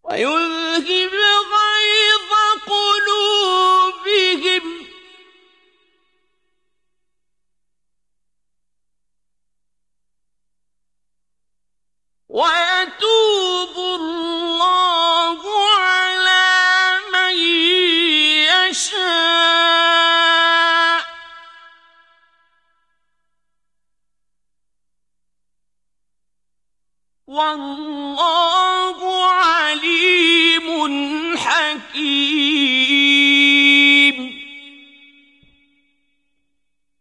ويذهب غيظ قلوبهم ويتوب الله على من يشاء والله